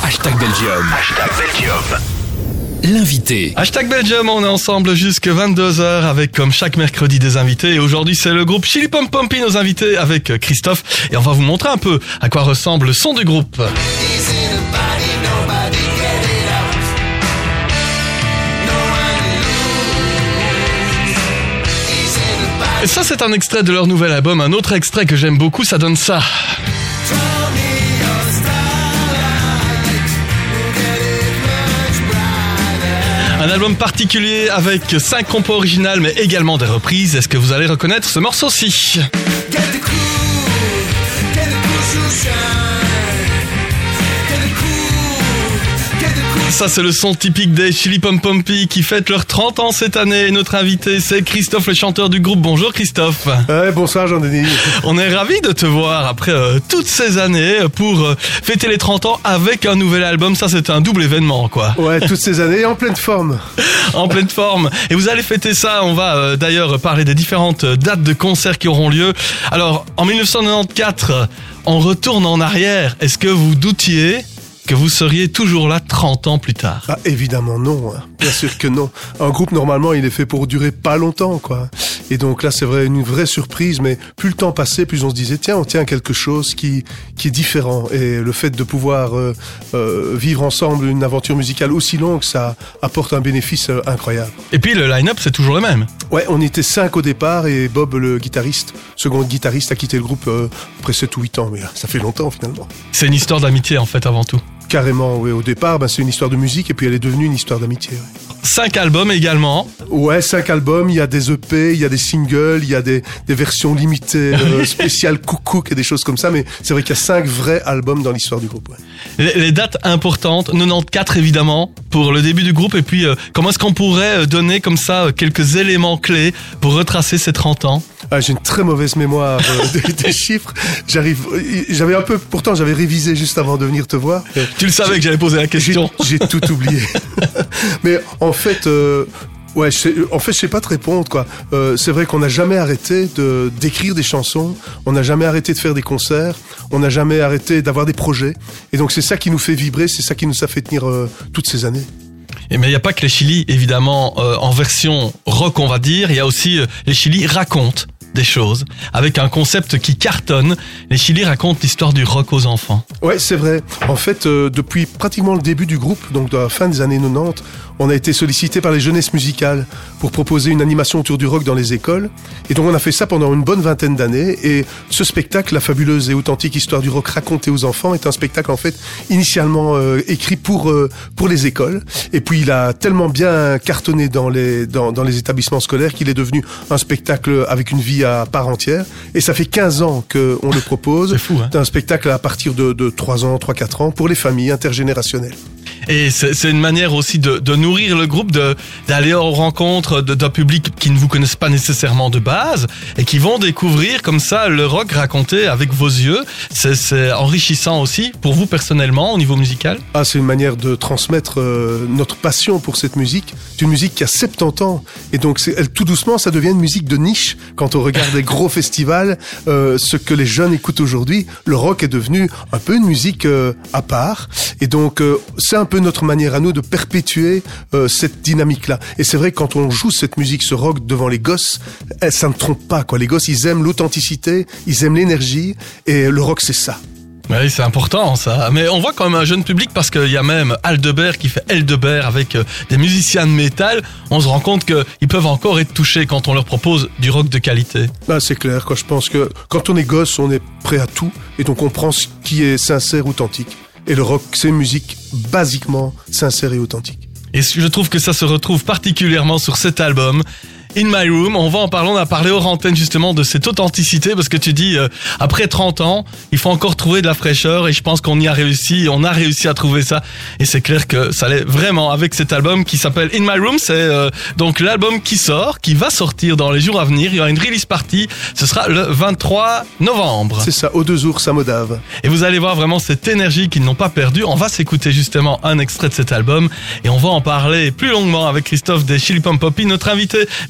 Belgium. L'invité. #Belgium, on est ensemble jusque 22h avec, comme chaque mercredi, des invités. Et aujourd'hui, c'est le groupe Chili Pom Pompy, nos invités, avec Christophe. Et on va vous montrer un peu à quoi ressemble le son du groupe. Et ça, c'est un extrait de leur nouvel album. Un autre extrait que j'aime beaucoup, ça donne ça. Un album particulier avec 5 compos originales mais également des reprises. Est-ce que vous allez reconnaître ce morceau-ci ? Ça, c'est le son typique des Chili Pom Pompy qui fêtent leurs 30 ans cette année. Et notre invité, c'est Christophe, le chanteur du groupe. Bonjour Christophe. Bonsoir Jean-Denis. On est ravis de te voir après toutes ces années pour fêter les 30 ans avec un nouvel album. Ça, c'est un double événement, quoi. Ouais, toutes ces années en pleine forme. En pleine forme. Et vous allez fêter ça. On va d'ailleurs parler des différentes dates de concerts qui auront lieu. Alors, en 1994, on retourne en arrière. Est-ce que vous doutiez que vous seriez toujours là 30 ans plus tard? Ah, évidemment non, hein. Bien sûr que non. Un groupe, normalement, il est fait pour durer pas longtemps, quoi. Et donc là, c'est vrai, une vraie surprise, mais plus le temps passait, plus on se disait, tiens, on tient à quelque chose qui est différent. Et le fait de pouvoir vivre ensemble une aventure musicale aussi longue, ça apporte un bénéfice incroyable. Et puis, le line-up, c'est toujours le même. Ouais, on était 5 au départ, et Bob, le guitariste, second guitariste, a quitté le groupe après 7 ou 8 ans, mais ça fait longtemps, finalement. C'est une histoire d'amitié, en fait, avant tout. Carrément, oui. Au départ, c'est une histoire de musique et puis elle est devenue une histoire d'amitié. Ouais. 5 albums également. Ouais, 5 albums. Il y a des EP, il y a des singles, il y a des versions limitées, spéciales cook et des choses comme ça. Mais c'est vrai qu'il y a 5 vrais albums dans l'histoire du groupe. Ouais. Les dates importantes, 94 évidemment, pour le début du groupe. Et puis, comment est-ce qu'on pourrait donner comme ça quelques éléments clés pour retracer ces 30 ans ? J'ai une très mauvaise mémoire des chiffres. Pourtant j'avais révisé juste avant de venir te voir. Tu le savais que j'allais poser la question. J'ai tout oublié. Mais en fait, je sais pas te répondre, quoi. C'est vrai qu'on n'a jamais arrêté d'écrire des chansons. On n'a jamais arrêté de faire des concerts. On n'a jamais arrêté d'avoir des projets. Et donc c'est ça qui nous fait vibrer, c'est ça qui nous a fait tenir toutes ces années. Mais il n'y a pas que les Chili, évidemment, en version rock, on va dire. Il y a aussi les Chili racontent des choses, avec un concept qui cartonne. Les Chili racontent l'histoire du rock aux enfants. Ouais, c'est vrai. En fait, depuis pratiquement le début du groupe, donc de la fin des années 90, on a été sollicité par les jeunesses musicales pour proposer une animation autour du rock dans les écoles. Et donc on a fait ça pendant une bonne vingtaine d'années. Et ce spectacle, la fabuleuse et authentique histoire du rock racontée aux enfants, est un spectacle en fait initialement écrit pour les écoles. Et puis il a tellement bien cartonné dans les établissements scolaires qu'il est devenu un spectacle avec une vie à part entière. Et ça fait 15 ans qu'on le propose. C'est fou, hein. C'est un spectacle à partir de 3 ans, 3-4 ans pour les familles intergénérationnelles. Et c'est une manière aussi de nourrir le groupe, d'aller aux rencontres d'un public qui ne vous connaissent pas nécessairement de base et qui vont découvrir comme ça le rock raconté avec vos yeux. C'est enrichissant aussi pour vous personnellement au niveau musical. Ah, c'est une manière de transmettre notre passion pour cette musique. C'est une musique qui a 70 ans et donc tout doucement ça devient une musique de niche. Quand on regarde les gros festivals, ce que les jeunes écoutent aujourd'hui, le rock est devenu un peu une musique à part et donc c'est un peu notre manière à nous de perpétuer cette dynamique-là. Et c'est vrai que quand on joue cette musique, ce rock devant les gosses, ça ne trompe pas, quoi. Les gosses, ils aiment l'authenticité, ils aiment l'énergie, et le rock, c'est ça. Oui, c'est important ça. Mais on voit quand même un jeune public parce qu'il y a même Aldebert qui fait Eldebert avec des musiciens de métal. On se rend compte qu'ils peuvent encore être touchés quand on leur propose du rock de qualité. C'est clair, quoi. Je pense que quand on est gosse, on est prêt à tout, et donc on prend ce qui est sincère, authentique. Et le rock, c'est une musique basiquement sincère et authentique. Et je trouve que ça se retrouve particulièrement sur cet album. In My Room, on a parlé hors antenne justement de cette authenticité parce que tu dis après 30 ans, il faut encore trouver de la fraîcheur et je pense qu'on a réussi à trouver ça et c'est clair que ça l'est vraiment avec cet album qui s'appelle In My Room, c'est donc l'album qui va sortir dans les jours à venir, il y aura une release party, ce sera le 23 novembre. C'est ça, aux 2 ours à Modave. Et vous allez voir vraiment cette énergie qu'ils n'ont pas perdue, on va s'écouter justement un extrait de cet album et on va en parler plus longuement avec Christophe des Chili Pom Pompy, notre invité dans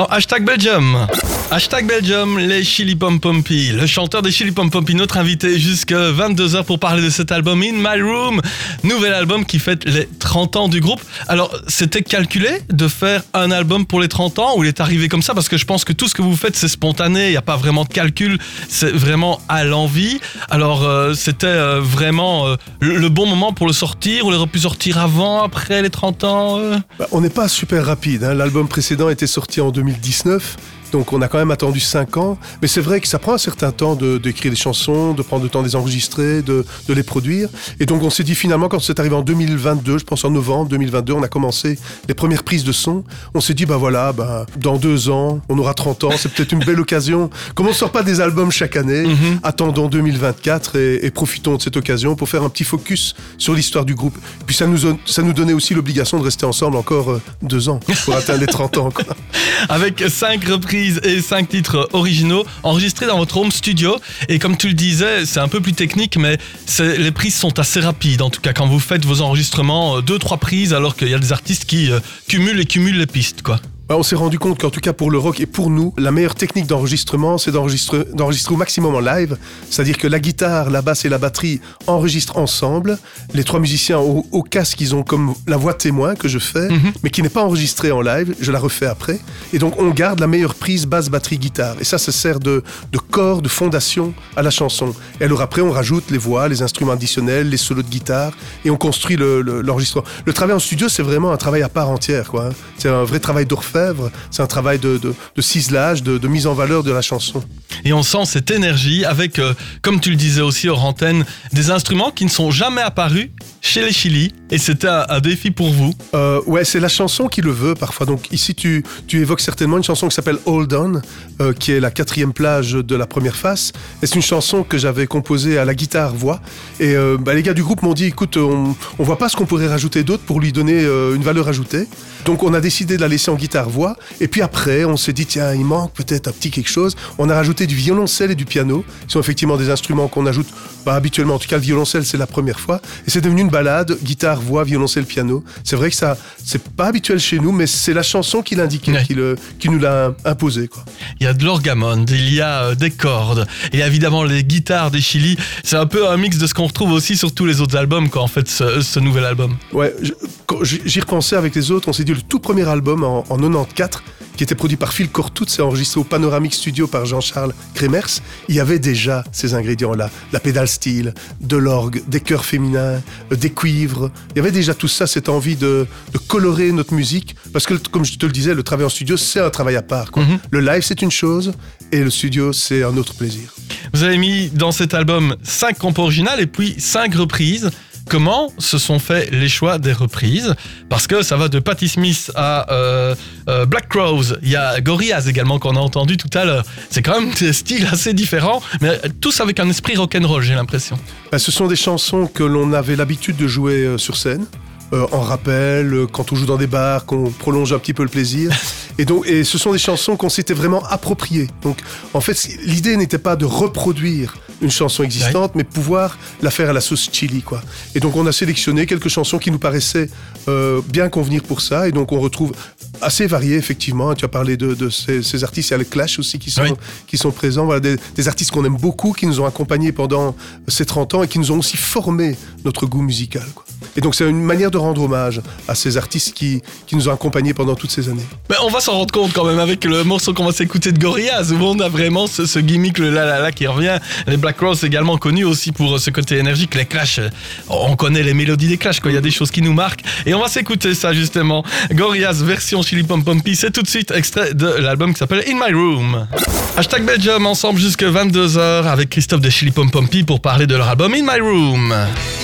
dans Hashtag Belgium. Hashtag Belgium, les Chili Pom Pompy. Le chanteur des Chili Pom Pompy, notre invité jusqu'à 22h pour parler de cet album In My Room. Nouvel album qui fête les 30 ans du groupe. Alors, c'était calculé de faire un album pour les 30 ans ou il est arrivé comme ça? Parce que je pense que tout ce que vous faites, c'est spontané. Il n'y a pas vraiment de calcul. C'est vraiment à l'envie. Alors, c'était vraiment le bon moment pour le sortir. On aurait pu sortir avant, après les 30 ans On n'est pas super rapide. L'album précédent était sorti en 2019. Donc on a quand même attendu 5 ans, mais c'est vrai que ça prend un certain temps d'écrire des chansons, de prendre le temps de les enregistrer, de les produire. Et donc on s'est dit finalement, quand c'est arrivé en 2022, je pense en novembre 2022, on a commencé les premières prises de son. On s'est dit, dans 2 ans, on aura 30 ans, c'est peut-être une belle occasion. Comme on ne sort pas des albums chaque année, attendons 2024 et profitons de cette occasion pour faire un petit focus sur l'histoire du groupe. Puis ça nous donnait aussi l'obligation de rester ensemble encore 2 ans pour atteindre les 30 ans, quoi. Avec 5 reprises et 5 titres originaux enregistrés dans votre home studio. Et comme tu le disais, c'est un peu plus technique, mais les prises sont assez rapides. En tout cas, quand vous faites vos enregistrements, 2-3 prises, alors qu'il y a des artistes qui cumulent les pistes, quoi. On s'est rendu compte qu'en tout cas pour le rock et pour nous, la meilleure technique d'enregistrement, c'est d'enregistrer au maximum en live. C'est-à-dire que la guitare, la basse et la batterie enregistrent ensemble. Les 3 musiciens au casque, ils ont comme la voix témoin que je fais, mais qui n'est pas enregistrée en live. Je la refais après. Et donc on garde la meilleure prise basse, batterie, guitare. Et ça sert de corps, de fondation à la chanson. Et alors après, on rajoute les voix, les instruments additionnels, les solos de guitare, et on construit l'enregistrement. Le travail en studio, c'est vraiment un travail à part entière, quoi. C'est un vrai travail d'orfèvre. C'est un travail de ciselage, de mise en valeur de la chanson. Et on sent cette énergie avec, comme tu le disais aussi hors antenne, des instruments qui ne sont jamais apparus chez les Chili. Et c'était un défi pour vous. Ouais, c'est la chanson qui le veut parfois. Donc ici, tu évoques certainement une chanson qui s'appelle Hold On, qui est la 4e plage de la première face. Et c'est une chanson que j'avais composée à la guitare-voix. Et les gars du groupe m'ont dit, écoute, on voit pas ce qu'on pourrait rajouter d'autre pour lui donner une valeur ajoutée. Donc on a décidé de la laisser en guitare-voix. Et puis après, on s'est dit, tiens, il manque peut-être un petit quelque chose. On a rajouté du violoncelle et du piano, qui sont effectivement des instruments qu'on ajoute habituellement. En tout cas, le violoncelle, c'est la première fois. Et c'est devenu une balade, guitare, voix, violoncelle, piano. C'est vrai que ça, c'est pas habituel chez nous, mais c'est la chanson qui l'indiquait, qui nous l'a imposé, quoi. Il y a de l'orgamonde, il y a des cordes, et évidemment les guitares des Chili. C'est un peu un mix de ce qu'on retrouve aussi sur tous les autres albums, quoi, en fait, ce nouvel album. Ouais, quand j'y repensais avec les autres, on s'est dit le tout premier album en 94, qui était produit par Phil Cortout, c'est enregistré au Panoramic Studio par Jean-Charles Kremers. Il y avait déjà ces ingrédients-là, la pédale steel, de l'orgue, des chœurs féminins, des cuivres. Il y avait déjà tout ça, cette envie de colorer notre musique, parce que comme je te le disais, le travail en studio, c'est un travail à part, quoi. Le live, c'est une chose, et le studio, c'est un autre plaisir. Vous avez mis dans cet album 5 compos originales et puis 5 reprises. Comment se sont faits les choix des reprises? Parce que ça va de Patti Smith à Black Crowes. Il y a Gorillaz également qu'on a entendu tout à l'heure. C'est quand même des styles assez différents, mais tous avec un esprit rock'n'roll, j'ai l'impression. Ce sont des chansons que l'on avait l'habitude de jouer sur scène. En rappel, quand on joue dans des bars, qu'on prolonge un petit peu le plaisir. Et ce sont des chansons qu'on s'était vraiment appropriées. Donc, en fait, l'idée n'était pas de reproduire une chanson existante, mais pouvoir la faire à la sauce chili, quoi. Et donc, on a sélectionné quelques chansons qui nous paraissaient bien convenir pour ça. Et donc, on retrouve assez variés, effectivement. Tu as parlé de ces artistes. Il y a le Clash aussi qui sont présents. Voilà, des artistes qu'on aime beaucoup, qui nous ont accompagnés pendant ces 30 ans et qui nous ont aussi formé notre goût musical, quoi. Et donc, c'est une manière de rendre hommage à ces artistes qui nous ont accompagnés pendant toutes ces années. Mais on va s'en rendre compte quand même avec le morceau qu'on va s'écouter de Gorillaz, où on a vraiment ce gimmick, le la la la qui revient. Les Black Crowes également connus aussi pour ce côté énergique. Les Clash, on connaît les mélodies des Clash, quoi. Il y a des choses qui nous marquent. Et on va s'écouter ça justement. Gorillaz version Chili Pom Pompy, c'est tout de suite extrait de l'album qui s'appelle In My Room. Hashtag Belgium ensemble jusqu'à 22h avec Christophe de Chili Pom Pompy pour parler de leur album In My Room.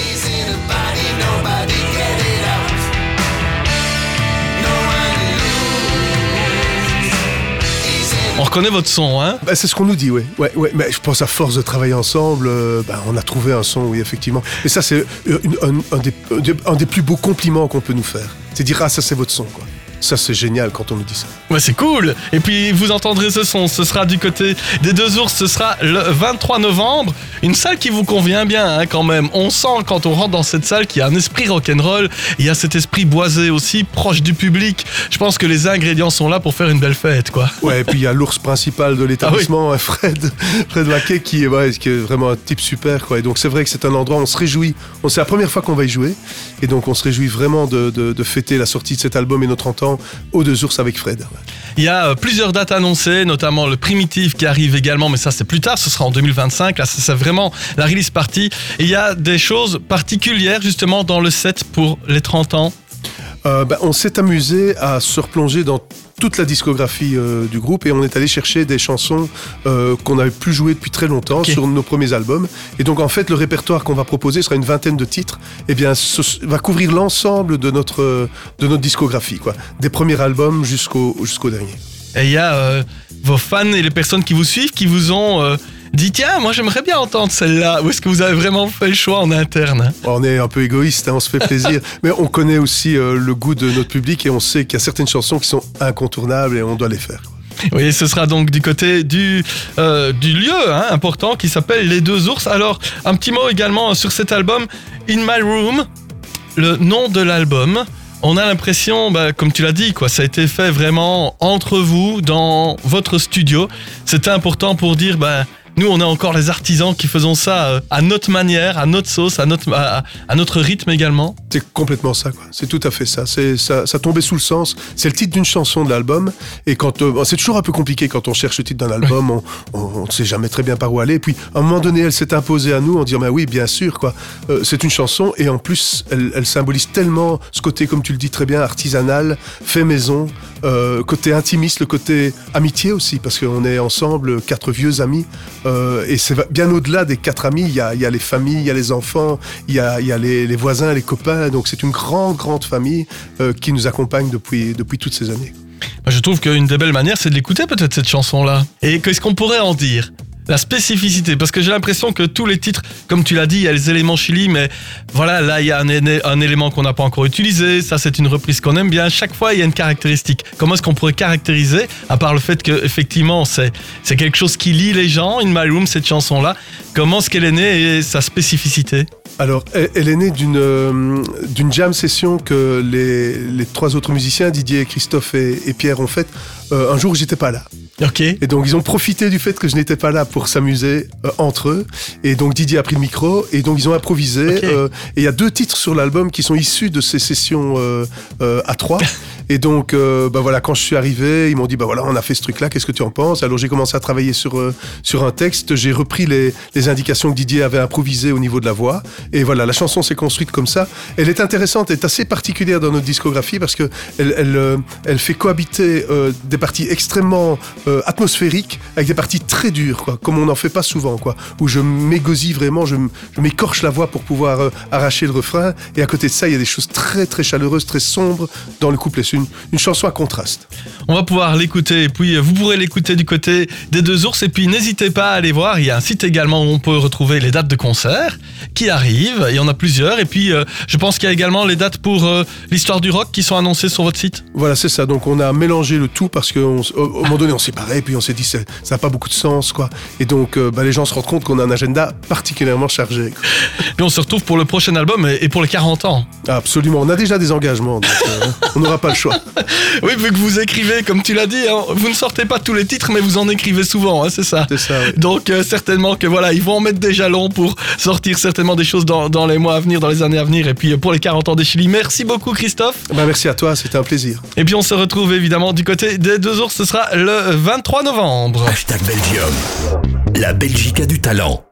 On reconnaît votre son, hein? C'est ce qu'on nous dit, oui. Ouais. Mais je pense à force de travailler ensemble, on a trouvé un son, oui, effectivement. Et ça, c'est un des plus beaux compliments qu'on peut nous faire. C'est dire, ça, c'est votre son, quoi. Ça, c'est génial quand on nous dit ça. Ouais, c'est cool. Et puis vous entendrez ce son, ce sera du côté des Deux Ours, ce sera le 23 novembre. Une salle qui vous convient bien quand même. On sent quand on rentre dans cette salle qu'il y a un esprit rock'n'roll, il y a cet esprit boisé aussi, proche du public. Je pense que les ingrédients sont là pour faire une belle fête, quoi. Ouais, et puis il y a l'ours principal de l'établissement, Fred Mackay, qui est vraiment un type super, quoi. Et donc c'est vrai que c'est un endroit où on se réjouit. C'est la première fois qu'on va y jouer, et donc on se réjouit vraiment de fêter la sortie de cet album et nos 30 ans aux Deux Ours avec Fred. Il y a plusieurs dates annoncées, notamment le Primitive qui arrive également, mais ça c'est plus tard, ce sera en 2025. Là, c'est vraiment la release party. Et il y a des choses particulières justement dans le set pour les 30 ans. On s'est amusé à se replonger dans toute la discographie du groupe et on est allé chercher des chansons qu'on n'avait plus jouées depuis très longtemps sur nos premiers albums. Et donc en fait le répertoire qu'on va proposer sera une vingtaine de titres. Et bien va couvrir l'ensemble de notre discographie, quoi. Des premiers albums jusqu'au dernier. Et il y a vos fans et les personnes qui vous suivent qui vous ont dit tiens, moi j'aimerais bien entendre celle-là. Ou est-ce que vous avez vraiment fait le choix en interne? On est un peu égoïste, on se fait plaisir. Mais on connaît aussi le goût de notre public et on sait qu'il y a certaines chansons qui sont incontournables et on doit les faire. Oui, ce sera donc du côté du lieu important qui s'appelle Les Deux Ours. Alors, un petit mot également sur cet album, In My Room, le nom de l'album. On a l'impression, comme tu l'as dit, quoi, ça a été fait vraiment entre vous, dans votre studio. C'était important pour dire, nous, on est encore les artisans qui faisons ça à notre manière, à notre sauce, à notre rythme également. C'est complètement ça, quoi. C'est tout à fait ça. Ça tombait sous le sens. C'est le titre d'une chanson de l'album. Et c'est toujours un peu compliqué quand on cherche le titre d'un album. On ne sait jamais très bien par où aller. Et puis, à un moment donné, elle s'est imposée à nous en disant, oui, bien sûr, quoi. C'est une chanson. Et en plus, elle symbolise tellement ce côté, comme tu le dis très bien, artisanal, fait maison, côté intimiste, le côté amitié aussi, parce qu'on est ensemble, 4 vieux amis. Et c'est bien au-delà des 4 amis, il y a les familles, il y a les enfants, il y a les voisins, les copains. Donc c'est une grande famille qui nous accompagne depuis toutes ces années. Je trouve qu'une des belles manières, c'est de l'écouter peut-être cette chanson-là. Et qu'est-ce qu'on pourrait en dire ? La spécificité, parce que j'ai l'impression que tous les titres, comme tu l'as dit, il y a les éléments Chili, mais voilà, là il y a un élément qu'on n'a pas encore utilisé, ça c'est une reprise qu'on aime bien, chaque fois il y a une caractéristique. Comment est-ce qu'on pourrait caractériser, à part le fait que effectivement c'est quelque chose qui lie les gens, In My Room, cette chanson-là, comment est-ce qu'elle est née et sa spécificité ? Alors, elle est née d'une jam session que les 3 autres musiciens, Didier, Christophe et Pierre, ont faite un jour où j'étais pas là. Ok. Et donc ils ont profité du fait que je n'étais pas là pour s'amuser entre eux. Et donc Didier a pris le micro et donc ils ont improvisé. Okay. Et il y a 2 titres sur l'album qui sont issus de ces sessions à 3. Et donc voilà, quand je suis arrivé, ils m'ont dit voilà, on a fait ce truc-là, qu'est-ce que tu en penses ? Alors j'ai commencé à travailler sur un texte. J'ai repris les indications que Didier avait improvisées au niveau de la voix. Et voilà, la chanson s'est construite comme ça. Elle est intéressante, elle est assez particulière dans notre discographie parce que elle fait cohabiter des parties extrêmement atmosphériques avec des parties très dures, quoi, comme on n'en fait pas souvent, quoi, où je m'égosille vraiment, je m'écorche la voix pour pouvoir arracher le refrain. Et à côté de ça, il y a des choses très très chaleureuses, très sombres dans le couplet. C'est une chanson à contraste. On va pouvoir l'écouter et puis vous pourrez l'écouter du côté des Deux Ours et puis n'hésitez pas à aller voir, il y a un site également où on peut retrouver les dates de concerts qui arrivent, il y en a plusieurs et puis je pense qu'il y a également les dates pour l'histoire du rock qui sont annoncées sur votre site. Voilà, c'est ça, donc on a mélangé le tout parce qu'au moment donné on s'est séparé et puis on s'est dit ça n'a pas beaucoup de sens, quoi. Et donc les gens se rendent compte qu'on a un agenda particulièrement chargé, quoi. Puis on se retrouve pour le prochain album et pour les 40 ans. Absolument, on a déjà des engagements, donc on n'aura pas le choix. Oui, vu que vous écrivez, comme tu l'as dit, vous ne sortez pas tous les titres, mais vous en écrivez souvent, c'est ça. C'est ça, oui. Donc certainement que voilà, ils vont en mettre des jalons pour sortir certainement des choses dans les mois à venir, dans les années à venir, et puis pour les 40 ans des Chili. Merci beaucoup Christophe. Merci à toi, c'était un plaisir. Et puis on se retrouve évidemment du côté des Deux Ours, ce sera le 23 novembre. #Belgium. La Belgique a du talent.